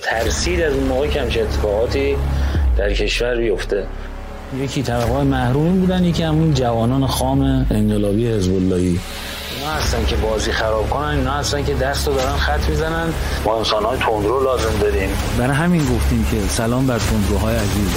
ترسید از اون موقع که همچه اتفاقاتی در کشور بیفته. یکی طبقه‌های محرومی بودن، یکی همون جوانان خام انقلابی حزب اللهی. اینا هستن که بازی خراب کنن، اینا هستن که دستو دارن خط میزنن. ما انسان‌های تندرو لازم داریم. برای همین گفتیم که سلام بر تندروهای عزیز.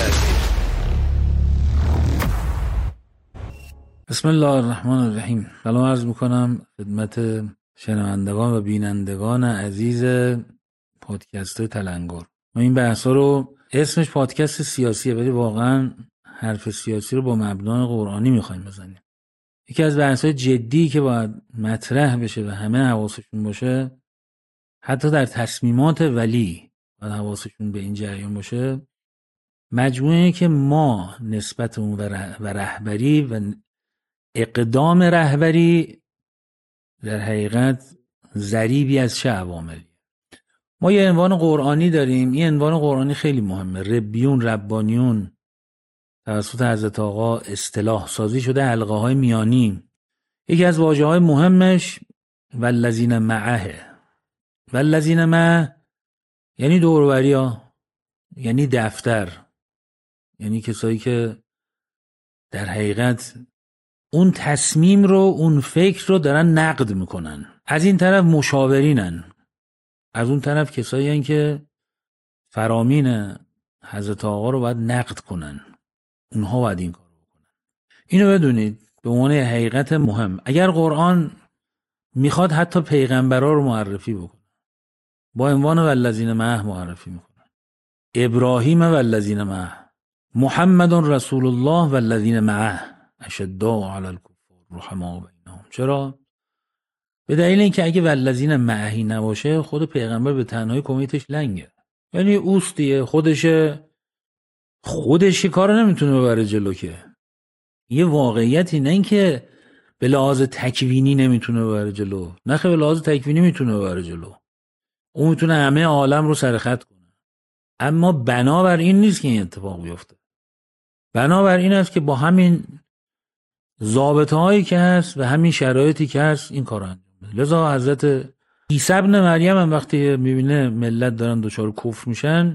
بسم الله الرحمن الرحیم. سلام عرض میکنم خدمت شنوندگان و بینندگان عزیز پادکست تلنگر. ما این بحثا رو اسمش پادکست سیاسیه، ولی واقعا حرف سیاسی رو با مبنای قرآنی میخوایم بزنیم. یکی از بحث‌های جدی که باید مطرح بشه و همه حواسشون باشه، حتی در تصمیمات ولی باید حواسشون به این جریان باشه، مجموعه که ما نسبت اون و رهبری و اقدام رهبری در حقیقت ضریبی از چه عواملی. ما یه عنوان قرآنی داریم. این عنوان قرآنی خیلی مهمه. ربیون، ربانیون، توسط حضرت آقا اصطلاح سازی شده حلقه های میانی. یکی از واژه های مهمش والذین معه. والذین معه یعنی دوروبری ها، یعنی دفتر، یعنی کسایی که در حقیقت اون تصمیم رو، اون فکر رو دارن نقد میکنن. از این طرف مشاورینن، از اون طرف کسایی هن که فرامین حضرت آقا رو باید نقد کنن. اونها باید این کار رو بکنن. اینو بدونید به عنوان حقیقت مهم. اگر قرآن میخواد حتی پیغمبرها رو معرفی بکنه، با عنوان والذین معه معرفی میکنن. ابراهیم والذین معه، محمد رسول الله والذین معه اشداء علی الکفار رحماء بینهم. چرا؟ به دلیل اینکه اگه والذین معه نباشه، خود پیغمبر به تنهایی کمیتش لنگه. یعنی اوستیه، خودش کارو نمیتونه ببره جلو. که یه واقعیتی نه اینکه به لحاظ تکوینی نمیتونه ببره جلو، نه خیلی به لحاظ تکوینی میتونه ببره جلو. اون میتونه همه عالم رو سر خط کنه، اما بنابر این نیست که این اتفاق بیفته. بنابر این است که با همین ضابطه هایی که هست و همین شرایطی که هست این کار انجام بده. لذا حضرت عیسی ابن مریم هم وقتی میبینه ملت دارن دچار کفر میشن،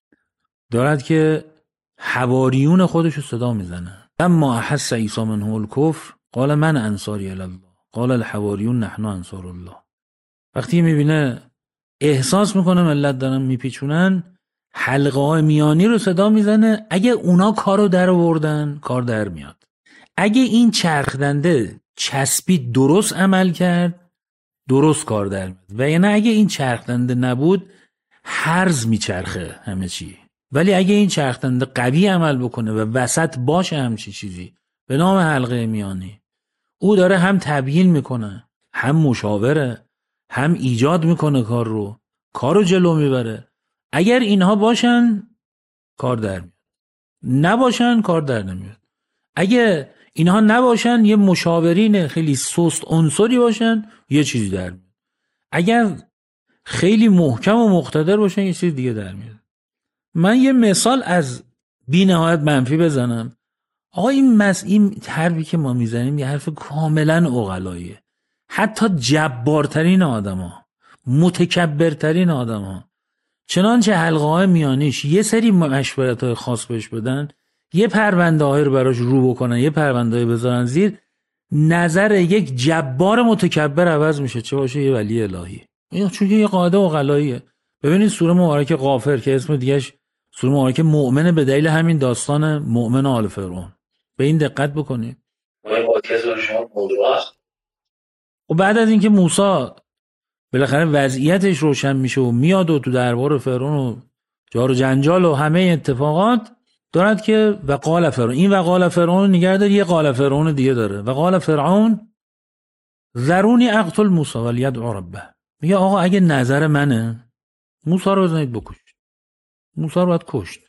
دارد که حواریون خودش رو صدا میزنه. اما احس عیسی منه الکفر قال من انصاری الی الله قال الحواریون نحن انصار الله. وقتی میبینه، احساس میکنه ملت دارن میپیچونن، حلقه های میانی رو صدا میزنه. اگه اونا کارو در آوردن، کار در میاد. اگه این چرخدنده چسبید درست عمل کرد، درست کار در میاد. و یعنی اگه این چرخدنده نبود، هرز میچرخه همه چی. ولی اگه این چرخدنده قوی عمل بکنه و وسط باشه همچی چیزی به نام حلقه میانی، او داره هم تبیین میکنه، هم مشاوره، هم ایجاد میکنه کارو جلو میبره. اگر اینها باشن، کار در میاد. نباشن، کار در نمیاد. اگه اینها نباشن، یه مشاورین خیلی سست عنصری باشن، یه چیزی در میاد. اگر خیلی محکم و مقتدر باشن، یه چیز دیگه در میاد. من یه مثال از بی نهایت منفی بزنم. آقا این حرفی که ما میزنیم یه حرف کاملا عقلاییه. حتی جبارترین آدما، متکبرترین آدما، چنانچه حلقه های میانیش یه سری مشورت های خاص بهش بدن، یه پرونده های رو براش رو بکنن، یه پرونده های بذارن زیر، نظر یک جبار متکبر عوض میشه، چه باشه یه ولی الهی. چون یه قاعده عقلاییه. ببینید سوره مبارکه غافر که اسم دیگهش سوره مبارکه مؤمنه به دلیل همین داستان مؤمن آل فرعون. به این دقت بکنید. ما پادکست رو شما موضوع است. و بعد از اینکه موسی بالاخره وضعیتش روشن میشه و میاد و تو دربار فرعون و جار و جنجال و همه اتفاقات دارد که وقال فرعون، این وقال فرعون نگه داره، یه قال فرعون دیگه داره. وقال فرعون ذرونی اقتل موسی ولیدع ربه. میگه آقا اگه نظر منه، موسی رو بزنید بکشید. موسی رو باید کشت.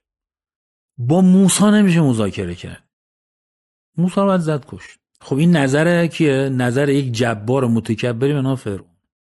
با موسی نمیشه مذاکره کرد. موسی رو باید زد کشت. خب این نظر کیه؟ نظر یک جبار متکبری به نام فرعون.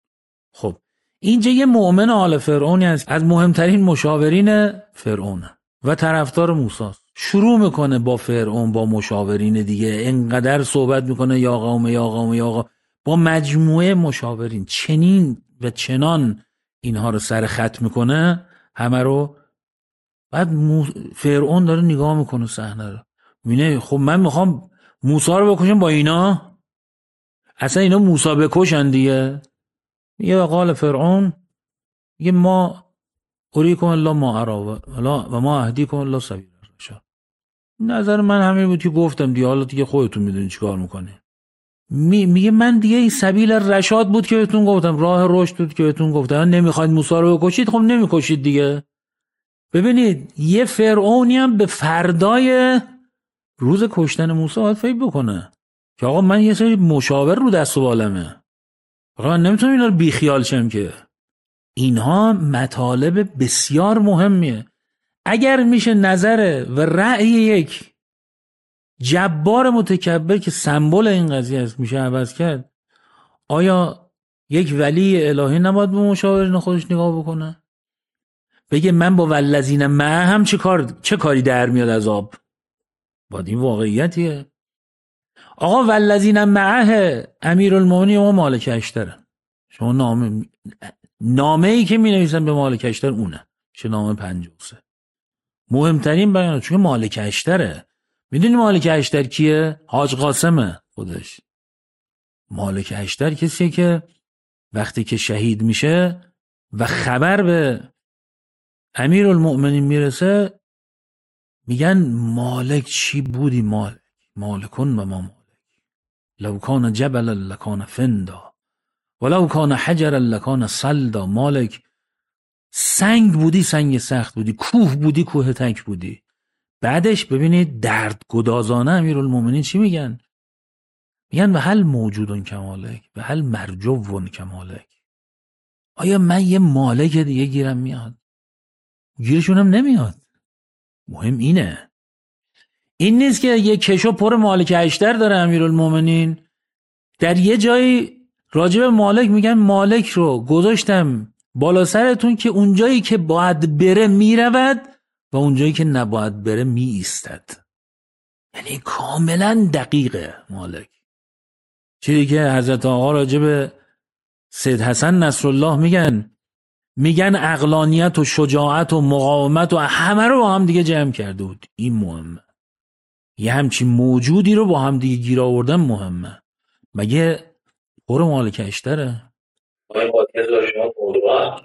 خب اینجا یه مؤمن آل فرعونی هست، از مهمترین مشاورین فرعون و طرفدار موسی. شروع میکنه با فرعون، با مشاورین دیگه اینقدر صحبت میکنه یا قوم یا قوم یا قوم، با مجموعه مشاورین چنین و چنان اینها رو سر خط میکنه. همه رو. بعد فرعون داره نگاه میکنه صحنه رو، میبینه خب من میخوام موسی رو بکشم با اینا، اصلا اینا موسی بکشن دیگه. میگه قال فرعون، میگه ما اریکم الله ما ارا و ما اهدیکم الله سبیل الرشاد. نظر من همین بود که گفتم دیگه، حالا دیگه خودتون میدونید چیکار میکنه. میگه من دیگه این سبیل رشاد بود که بهتون گفتم، راه رشد بود که بهتون گفتم. نمیخواید موسی رو بکشید، خب نمیکشید دیگه. ببینید یه فرعونی هم به فردای روز کشتن موسی باید فکر بکنه که آقا من یه سری مشاور رو دست و بالمه، آقا من نمیتونم اینا رو بیخیال شم که. اینها مطالب بسیار مهمیه. اگر میشه نظر و رأی یک جبار متکبر که سمبل این قضیه است میشه عوض کرد، آیا یک ولی الهی نباید به مشاورین خودش نگاه بکنه؟ بگه من با والذین معه هم چه کاری در میاد از آب؟ باید این واقعیتیه. آقا والذین معه امیرالمومنین و مالک اشتر، شما نامه ای که می نویسن به مالک اشتر اونه، چه نامه 53 مهمترین بیانه، چون مالک اشتره. میدونی مالک اشتر کیه؟ حاج قاسمه خودش. مالک اشتر کسیه که وقتی که شهید میشه و خبر به امیرالمومنین میرسه میگن مالک چی بودی، مالکون و ما مالک، لو کان جبل لکان فندا ولو کان حجر لکان صلدا. مالک سنگ بودی، سنگ سخت بودی، کوه بودی، کوه تک بودی. بعدش ببینید درد گدازانه امیرالمومنین چی میگن؟ میگن و هل موجودون کمالک و هل مرجوون کمالک. آیا من یه مالک دیگه گیرم میاد؟ گیرشونم نمیاد. مهم اینه، این نیست که یه کشو پر مالک اشتر داره امیرالمومنین. در یه جایی راجب مالک میگن مالک رو گذاشتم بالا سرتون که اونجایی که باید بره میرود و اونجایی که نباید بره می ایستد. یعنی کاملا دقیقه مالک. چیزی که حضرت آقا راجب سید حسن نصرالله میگن عقلانیت و شجاعت و مقاومت و همه رو با هم دیگه جمع کرده بود. این مهمه. یه همچین موجودی رو با هم دیگه گیر آوردن مهمه. مگه پر مالک اشتره؟ آقای پادکست رو شما موضوعات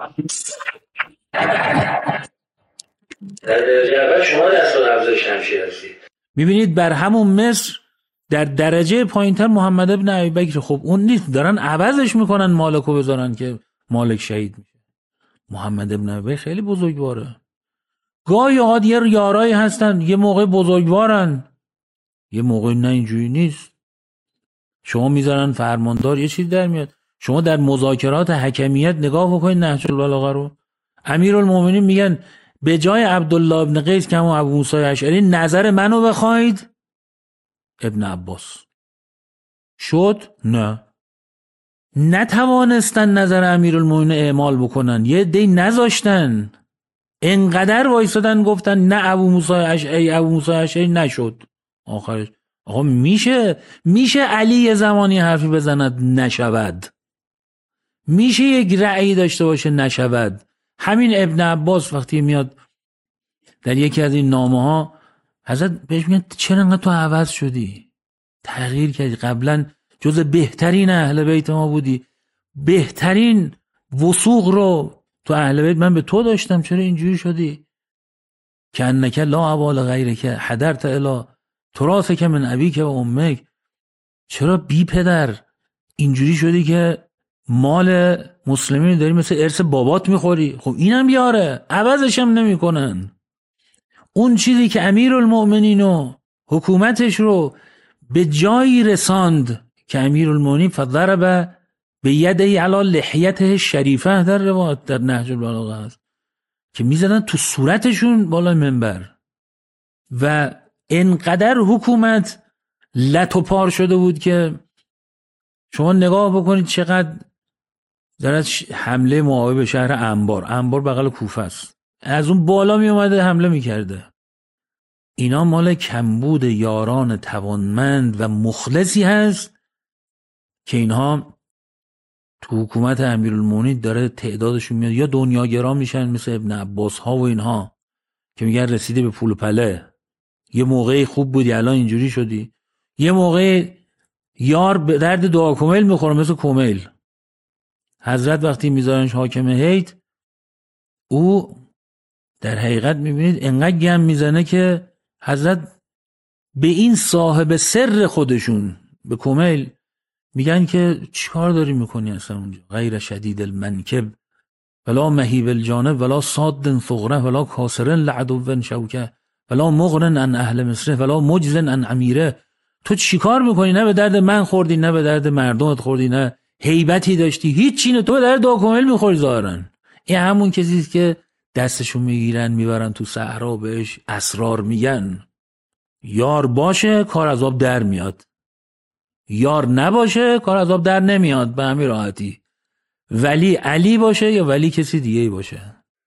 در درجه اول شما دست و نبض شمشیر هستید. میبینید بر همون مصر در درجه پایینتر محمد ابن ابیبکر، خب اون نیست، دارن عوضش میکنن مالکو بذارن که مالک شهید میشه. محمد ابن ابیبکر خیلی بزرگواره. گاهی اوقات یه یارایی هستن یه موقع بزرگوارن، یه موقع نه اینجوری نیست. شما میذارن فرماندار یه چیز در میاد. شما در مذاکرات حکمیت نگاه بکنید نهج البلاغه رو. امیرالمومنین میگن به جای عبدالله ابن قیس که همون ابو موسی اشعری نظر منو بخواید ابن عباس شد. نه، نتوانستن نظر امیرالمومنین اعمال بکنن، یه دی نذاشتن، انقدر وایسادن گفتن نه ابو موسی اشعری نشد. آخرش آقا میشه علی یه زمانی حرفی بزند نشود، میشه یک رأی داشته باشه نشود. همین ابن عباس وقتی میاد در یکی از این نامه ها حضرت بهش میگن چرا انقدر تو عوض شدی، تغییر کردی، قبلا جز بهترین اهل بیت ما بودی، بهترین وثوق رو تو اهل بیت من به تو داشتم، چرا اینجوری شدی؟ که انک لا عوال غیره که حضرت الی تراثک من ابیک و امک، چرا بی پدر اینجوری شدی که مال مسلمین داری مثل ارث بابات میخوری؟ خب اینم بیاره، عوضش هم نمی کنن. اون چیزی که امیرالمومنین و حکومتش رو به جایی رساند که امیرالمومنین فضرب به یده علی لحیته شریفه، در روایت در نهج البلاغه هست که میزدن تو صورتشون بالا منبر. و انقدر حکومت لط و پار شده بود که شما نگاه بکنید چقدر دارد حمله معاویه به شهر انبار بغل کوفه است، از اون بالا می اومده حمله میکرده. اینا مال کمبود یاران توانمند و مخلصی هست که اینها تو حکومت امیرالمومنین داره تعدادشون میاد، یا دنیاگرا میشن مثل ابن عباس ها و اینها که میگن رسیده به پول و پله، یه موقعی خوب بودی الان اینجوری شدی، یه موقع یار به درد دعا کمیل میخوره مثل کمیل. حضرت وقتی میذارنش حاکم هیئت، او در حقیقت میبینید انقدر گم میزنه که حضرت به این صاحب سر خودشون، به کمیل، میگن که چیکار داری میکنی اصلا اونجا؟ غیر شدید المنکب ولا مهیب الجانب ولا صاد ثغره ولا کاسر لعدو شوکه ولا مغرن ان اهل مصر ولا مجزن ان امیره. تو چیکار میکنی؟ نه به درد من خوردی، نه به درد مردمت خوردی، نه هیبتی داشتی، هیچ چیزی. تو به درد دعا کمیل میخوری ظاهرا. این همون کسیست که دستشو میگیرن میبرن تو صحرا، بهش اسرار میگن. یار باشه کار از آب در میاد، یار نباشه کار از آب در نمیاد، به همین راحتی. ولی علی باشه یا ولی کسی دیگه باشه.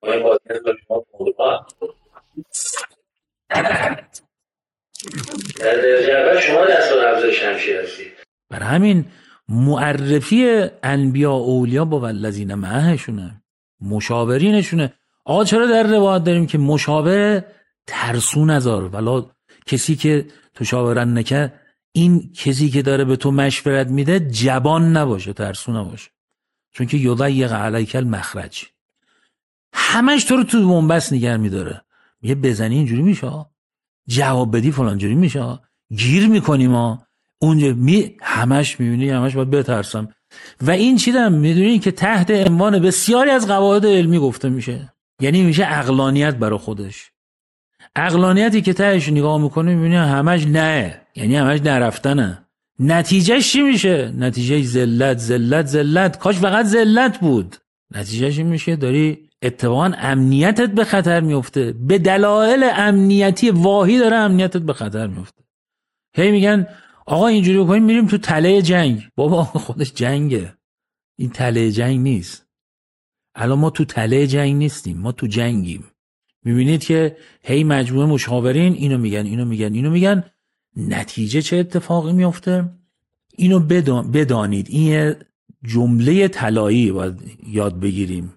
در درجه اول شما دستورالعبد شمشیر هستید. بر همین معرفی انبیا و اولیاء با والذین معهشونه، مشاورینشونه. آقا چرا در روایت داریم که مشاور ترسو نذار، ولا کسی که تشاورن نکه، این کسی که داره به تو مشورت میده جبان نباشه، ترسو نباشه، چون که یضیق علیک المخرج، همش تو رو تو بنبست نگه میداره. میگه بزنی اینجوری میشه، جواب بدی فلان جوری میشه، گیر میکنی ما اونجا همش میبینی، همش باید بترسم. و این چیدم میدونی که تحت عنوان بسیاری از قواعد علمی گفته میشه، یعنی میشه عقلانیت برای خودش. عقلانیتی که تهش نگاه میکنه میبینی همش نه، یعنی همش نرفتنه. نتیجهش چی میشه؟ نتیجه ذلت ذلت ذلت. کاش فقط ذلت بود. نتیجهش میشه داری اتفاقا امنیتت به خطر میفته، به دلایل امنیتی واهی داره امنیتت به خطر میفته. هی میگن آقا اینجوری بکنیم میریم تو تله جنگ. بابا خودش جنگه، این تله جنگ نیست. الان ما تو تله جنگ نیستیم، ما تو جنگیم. میبینید که هی مجموعه مشاورین اینو میگن اینو میگن اینو میگن، نتیجه چه اتفاقی میفته؟ اینو بدانید، این جمله طلایی باید یاد بگیریم.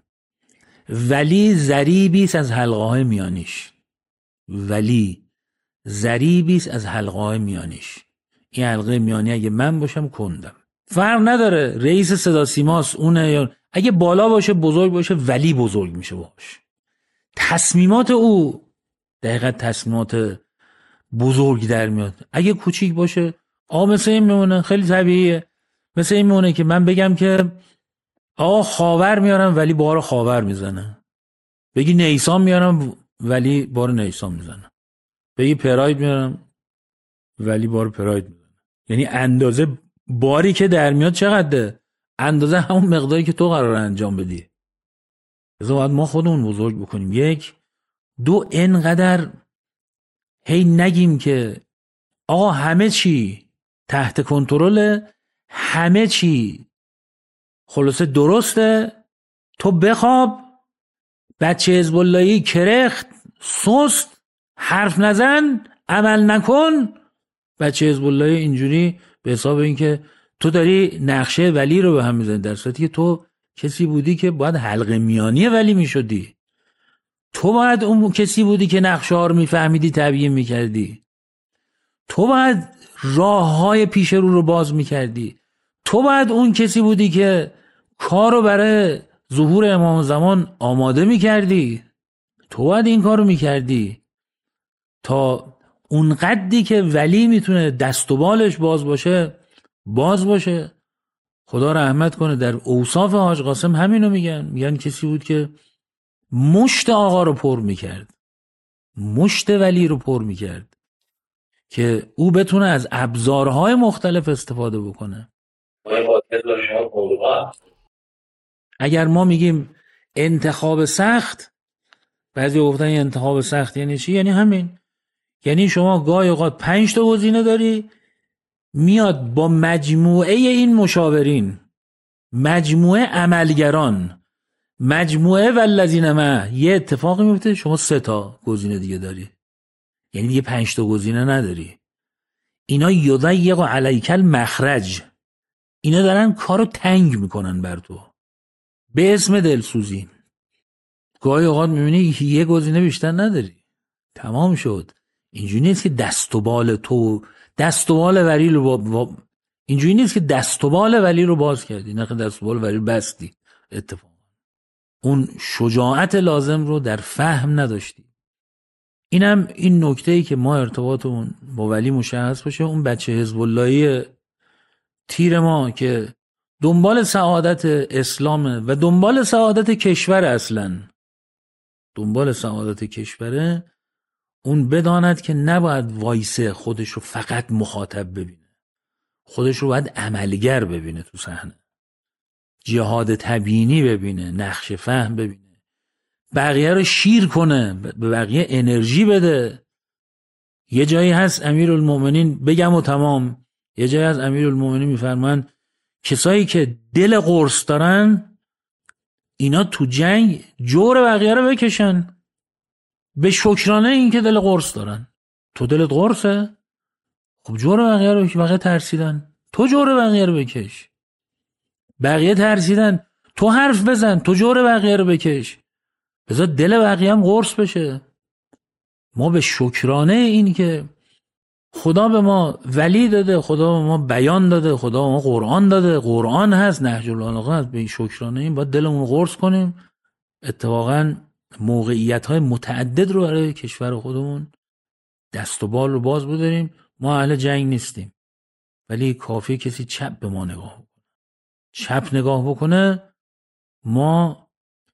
ولی ضریبیست از حلقه‌های میانیش، ولی ضریبیست از حلقه‌های میانیش. این حلقه میانی اگه من باشم کندم، فرق نداره رئیس صدا سیماست اونه، یا اگه بالا باشه بزرگ باشه ولی بزرگ میشه باش. تصمیمات او دقیقا تصمیمات بزرگ در میاد. اگه کوچیک باشه آقا مثل این میمونه، خیلی طبیعیه. مثل این میمونه که من بگم که آقا خاور میارم ولی بار خاور میزنه، بگی نیسان میارم ولی بار نیسان میزنه، بگی پراید میارم ولی بار پراید میزنه. یعنی اندازه باری که در میاد چقدره؟ اندازه همون مقداری که تو قراره انجام بدی. لذا باید ما خودمون بزرگ بکنیم. یک دو، اینقدر هی نگیم که آقا همه چی تحت کنترل، همه چی خلاصه درسته، تو بخواب، بچه حزب اللهی کرخت سست حرف نزن عمل نکن، بچه حزب الله اینجوری به حساب این که تو داری نقشه ولی رو به هم میزنی، در صورتی که تو کسی بودی که باید حلقه میانی ولی میشدی. تو باید اون کسی بودی که نقشه ها رو میفهمیدی، تبیین میکردی. تو باید راه های پیش رو باز میکردی. تو باید اون کسی بودی که کار رو برای ظهور امام زمان آماده میکردی. تو باید این کار رو میکردی تا اون قدری که ولی میتونه دست و بالش باز باشه. خدا رحمت کنه، در اوصاف حاج قاسم همینو میگن کسی بود که مشت آقا رو پر میکرد، مشت ولی رو پر میکرد که او بتونه از ابزارهای مختلف استفاده بکنه. اگر ما میگیم انتخاب سخت، بعضی گفتن انتخاب سخت یعنی چی؟ یعنی همین، یعنی شما گاهی اوقات 5 تا گزینه داری، میاد با مجموعه این مشاورین، مجموعه عملگران، مجموعه والذین معه، یه اتفاقی میفته شما 3 تا گزینه دیگه داری، یعنی دیگه 5 تا گزینه نداری. اینا یضیق علیک المخرج، اینا دارن کارو تنگ میکنن بر تو به اسم دلسوزی. گاهی اوقات میبینی یه گزینه بیشتر نداری، تمام شد. اینجوری نیست که دست و بال ولی رو اینجوری نیست که دست و بال ولی رو باز کردی، نه دست و بال ولی رو بستی. اتفاقا اون شجاعت لازم رو در فهم نداشتی. اینم این نکته‌ای که ما ارتباطمون با ولی مشخص باشه. اون بچه حزب اللهی تیر ما که دنبال سعادت اسلامه و دنبال سعادت کشور، اصلا دنبال سعادت کشوره، اون بداند که نباید وایسه خودش رو فقط مخاطب ببینه، خودش رو باید عملگر ببینه، تو صحنه جهاد تبیینی ببینه، نقش فهم ببینه، بقیه رو شیر کنه، به بقیه انرژی بده. یه جایی هست امیرالمومنین، بگم و تمام، یه جایی هست امیرالمومنین میفرمان کسایی که دل قرص دارن اینا تو جنگ جور بقیه رو بکشن به شکرانه این که دل قرص دارن. تو دلت قرصه؟ خب جور بقیه رو بکش. بقیه ترسیدن، تو جور بقیه رو بکش. بقیه ترسیدن، تو حرف بزن، تو جور بقیه رو بکش. بذار دل بقیه هم قرص بشه. ما به شکرانه این که خدا به ما ولی داده، خدا به ما بیان داده، خدا به ما قرآن داده، قرآن هست، نهج البلاغه هست، به این شکرانه این باید دلمون قرص کنیم. اتفاقا موقعیت‌های متعدد رو برای کشور خودمون دست و بال رو باز بداریم. ما اهل جنگ نیستیم، ولی کافیه کسی چپ به ما نگاه بکنه. چپ نگاه بکنه ما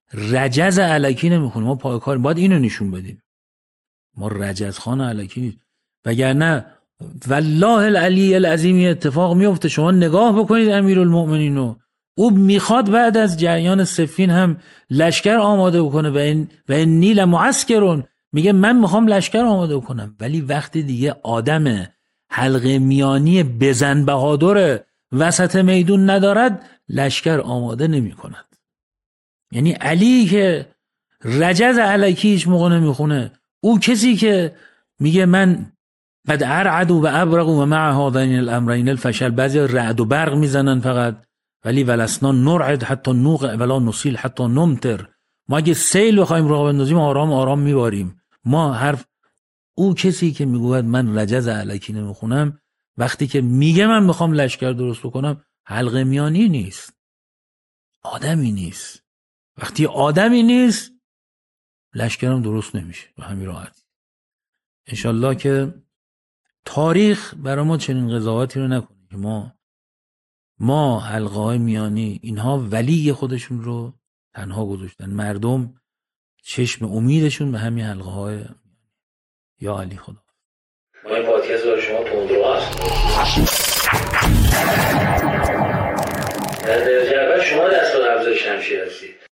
رجز الکی نمیخونیم، ما پای کار. باید اینو نشون بدیم ما رجزخان الکی نیست. وگرنه والله العلی العظیم اتفاق میفته. شما نگاه بکنید امیرالمومنین رو، او میخواد بعد از جریان صفین هم لشکر آماده بکنه و این نیل معسکرون، میگه من میخوام لشکر آماده بکنم، ولی وقتی دیگه آدم حلقه میانی بزن بهادر وسط میدون ندارد لشکر آماده نمی کند. یعنی علی که رجز الکی هیچ موقع نمیخونه، او کسی که میگه من قد ارعد و ابرق و مع هذین الامرین الفشل. بعضی رعد و برق میزنن فقط، ولی ولسنا نرعد حتی نوق ولا نسیل حتی نمتر. ما اگه سیل بخوایم راه بندازیم آرام آرام میباریم. ما حرف او کسی که میگوید من رجز الکی نمیخونم، وقتی که میگه من میخوام لشکر درست بکنم، حلقه میانی نیست، آدمی نیست. وقتی آدمی نیست لشکرم درست نمیشه به همین راحتی. انشالله که تاریخ برای ما چنین قضاوتی رو نکنه که ما حلقه های میانی اینها ولی خودشون رو تنها گذاشتن، مردم چشم امیدشون به همین حلقه های. یا علی خدا. ما این پادکست برای شما تندرو هست. در درجه اول شما دست و افزای شمشیر هستید.